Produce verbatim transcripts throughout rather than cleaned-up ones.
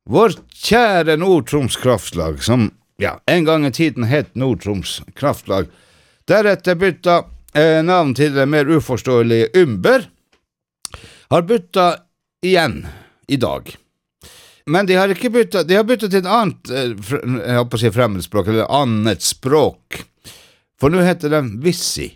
Vår kjære Nord-Troms kraftlag, som ja, en gang i tiden het Nord-Troms kraftlag, deretter bytta eh, navn til det mer uforståelige Ymber, har bytta igjen i dag. Men de har ikke bytta, de har bytta til et annet, eh, jeg håper å si fremmedspråk, eller annet språk. For nå heter de Vissi.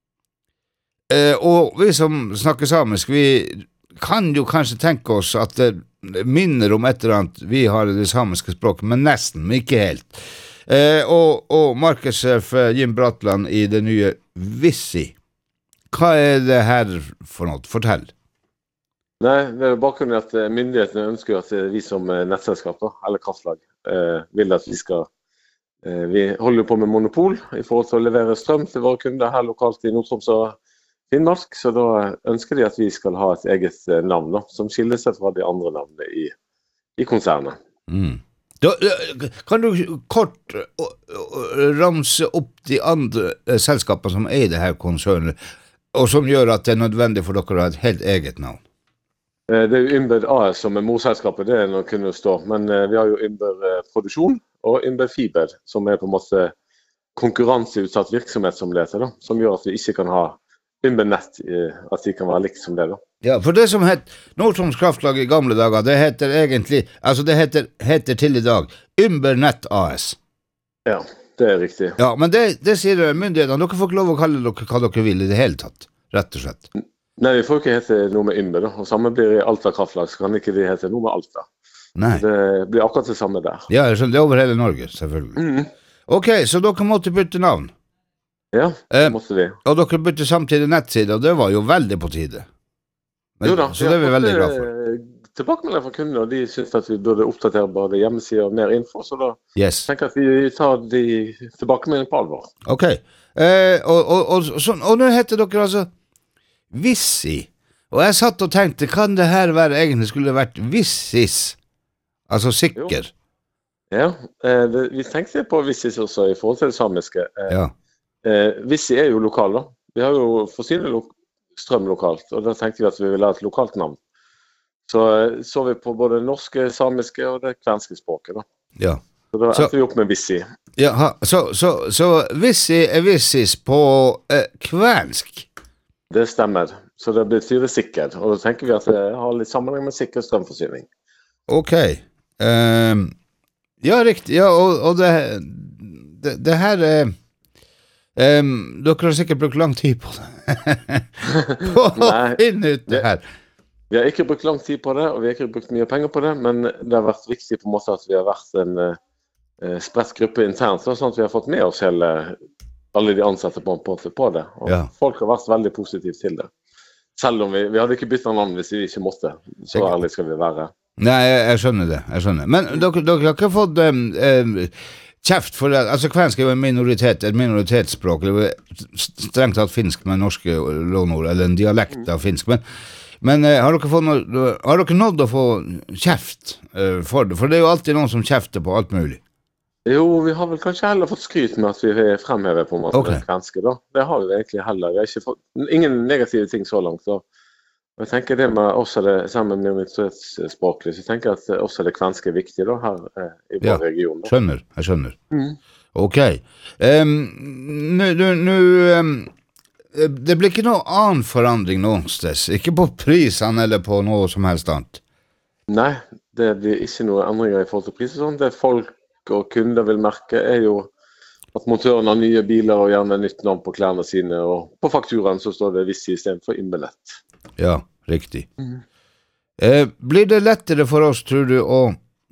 Eh, og vi som snakker samisk, vi kan jo kanskje tenke oss at det minner om et eller annet vi har i det samiske språket, men nesten, men ikke helt. Eh, og, og markedssjef Jim Bratland i det nye Vissi. Hva er det her for noe? Fortell. Nei, det er jo bakgrunnen at myndighetene ønsker at vi som nettselskap, eller kraftlag, eh, vil at vi skal eh, vi holder på med monopol i forhold til å levere strøm til våre kunder her lokalt i Nord-Troms og Finnmark, så da ønsker de at vi skal ha et eget navn da, som skiller seg fra de andre navnene i, i konsernet. Mm. Da, kan du kort ramse opp de andre selskapene som er i det her konsernet, og som gjør at det er nødvendig for dere å ha et helt eget navn? Det er jo Ymber A S som er morselskapet, det er noe kunne stå, men vi har jo Ymber Produksjon og Ymber Fiber, som er på en måte konkurranseutsatt virksomhet som det heter, da, som gjør at vi ikke kan ha Ymber Nett, at de kan være likt som det da. Ja, for det som het Nord-Troms kraftlag i gamle dager, det heter egentlig, altså det heter, heter til i dag Ymber Nett A S. Ja, det er riktig. Ja, men det, det sier myndighetene, dere får ikke lov å kalle dere hva dere vil i det hele tatt, rett og slett. Nei, vi får ikke hete noe med Ymber da, og samme blir i Alta kraftlag, så kan ikke vi hete noe med Alta. Nei. Det blir akkurat det samme der. Ja, det er over hele Norge, selvfølgelig. Mm. Ok, så dere måtte bytte navn. Ja, det eh, måtte vi. Og dere bytte samtidig nettside, og det var jo veldig på tide. Men, jo da, så det er vi veldig glad for. Tilbakemelding fra kunder, og de synes at vi burde oppdatere både hjemmesider og mer info, så da yes. tenker jeg at vi tar de tilbakemelding på alvor. Ok, eh, og, og, og, og, og nå heter dere altså Vissi, og jeg satt og tenkte, kan det her være egentlig skulle vært Vissis, altså sikker? Jo. Ja, eh, det, vi tenkte på Vissis også i forhold til det samiske. Eh, ja. Eh, Vissi er jo lokal da. Vi har jo forsynet lo- strøm lokalt, og da tenkte vi at vi ville ha et lokalt navn. Så så vi på både norske, samiske og det kvenske språket da. Ja. Så da så, endte vi opp med Vissi. Ja, så, så, så Vissi er Vissis på eh, kvensk? Det stemmer, så det betyr sikker, og da tenker vi at det har litt sammenheng med sikker strømforsyning. Ok, um, ja riktig, ja, og, og det, det, det her er, um, dere har sikkert brukt lang tid på det, på å finne ut det her. Vi har ikke brukt lang tid på det, og vi har ikke brukt mye penger på det, men det har vært viktig på en måte at vi har vært en uh, spredt gruppe internt, sånn at vi har fått med oss hele alle de ansatte på, på, på det, og ja. Folk har vært veldig positive til det. Selv om vi, vi hadde ikke byttet navn hvis vi ikke måtte, så ærlig skal vi være. Nei, jeg, jeg skjønner det, jeg skjønner. Men dere, dere har ikke fått um, um, kjeft for det, altså kvensk er jo en minoritet, et minoritetsspråk, eller strengt tatt finsk med norske lånord, eller en dialekt av finsk, men, men uh, har, dere fått noe, har dere nådd å få kjeft uh, for det? For det er jo alltid noen som kjefter på alt mulig. Jo, vi har vel kanskje heller fått skryt med at vi fremhever på en måte okay. Det kvenske da. Det har vi egentlig heller. Vi har ikke fått ingen negative ting så langt. Så jeg tenker det med også det sammen med minoritetsspråklig, så jeg tenker at også det kvenske er viktig da, her eh, i vår ja, region. Da. Skjønner, jeg skjønner. Mm. Ok. Um, nu, nu, nu, um, det blir ikke noe annen forandring noen sted, ikke på prisene eller på noe som helst annet? Nei, det blir ikke noe endringer i forhold til priser. Sånn. Det folk og kunder vil merke er jo at montøren har nye biler og gjerne nytt navn på klærne sine, og på fakturaen så står det Vissi i stedet for Ymber Nett. Ja, riktig. Mm. Eh, blir det lettere for oss, tror du, å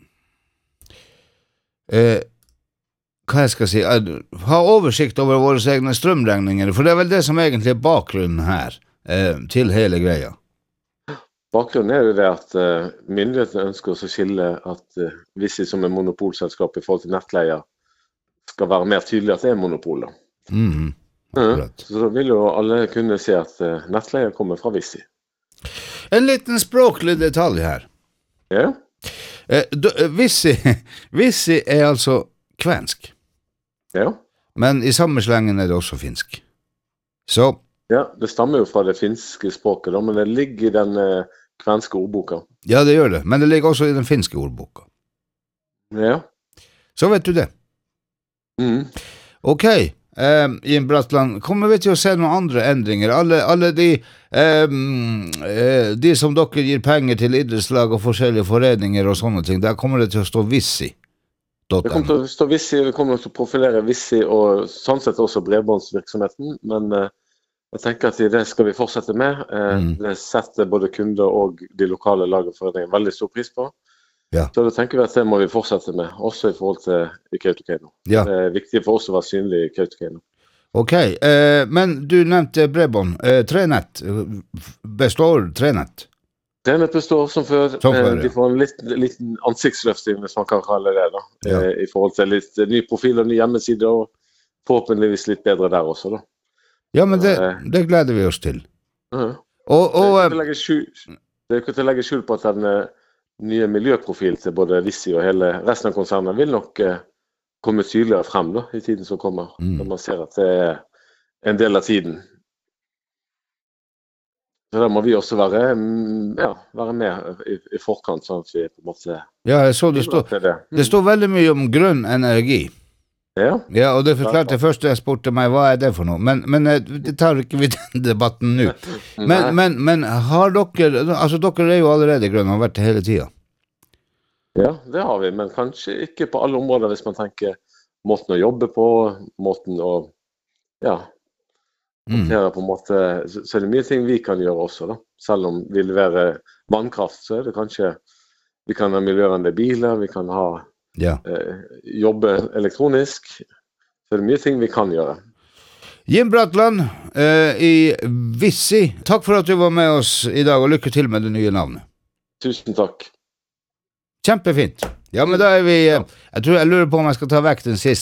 eh, hva jeg skal si, ha oversikt over våre egne strømregninger, for det er vel det som egentlig er bakgrunnen her eh, til hele greia. Bakgrunnen er jo det at uh, myndighetene ønsker å skille at uh, Vissi som er monopolselskap i forhold til nettleier skal være mer tydelig at det er monopol. Mm, uh, så da vil jo alle kunne se at uh, nettleier kommer fra Vissi. En liten språklig detalj her. Ja. Uh, du, uh, Vissi, Vissi er altså kvensk. Ja. Men i samme slengen er det også finsk. Så ja, det stammer jo fra det finske språket, da, men det ligger i den eh, kvenske ordboka. Ja, det gjør det, men det ligger også i den finske ordboka. Ja. Så vet du det. Mm. Ok, eh, Jim Bratland, kommer vi til å se noen andre endringer? Alle, alle de, eh, eh, de som dere gir penger til idrettslag og forskjellige foreninger og sånne ting, der kommer det til å stå Vissi. Det kommer til å stå Vissi, vi kommer til å profilere Vissi og sånn sett også bredbåndsvirksomheten, men eh, jeg tenker at det skal vi fortsette med. Eh, mm. Det setter både kunder og de lokale lag og foreninger veldig stor pris på. Ja. Så da tenker vi at det må vi fortsette med, også i forhold til Kautokeino. Ja. Det er viktig for oss å være synlig i Kautokeino. Ok, eh, men du nevnte bredbånd. Eh, trenett, består trenett? Trenett består som før. Som før ja. De får en liten, liten ansiktsløfting, hvis man kan kalle det da. Ja. Eh, I forhold til litt ny profil og ny hjemmeside, og forhåpentligvis litt bedre der også da. Ja, men det, det gleder vi oss til. Uh-huh. Og, og, det er ikke til å legge skjul på at den nye miljøprofil til både Vissi og hele resten av konsernet vil nok eh, komme tydeligere frem da, i tiden som kommer, mm. når man ser at det er en del av tiden. Så da må vi også være, ja, være med i, i forkant, sånn at vi på en måte... Ja, jeg så det står, det. Mm. det står veldig mye om grønn energi. Ja. Ja, og det forklarte det første jeg spurte meg, hva er det for noe? Men, men det tar ikke vi den debatten nå. Men, men, men har dere, altså dere er jo allerede grønne, har vært det hele tiden. Ja, det har vi, men kanskje ikke på alle områder hvis man tenker måten å jobbe på, måten å, ja, håndtere på en måte, så, så er det mye ting vi kan gjøre også da. Selv om vi leverer vannkraft, så er det kanskje, vi kan ha miljøvennlige biler, vi kan ha Ja. Eh, jobbe elektronisk, så er det mye ting vi kan gjøre. Jim Bratland eh, i Vissi, takk for at du var med oss i dag, og lykke til med det nye navnet. Tusen takk. Kjempefint. Ja, men da er vi, jeg tror jeg lurer på om jeg skal ta vekk den siste.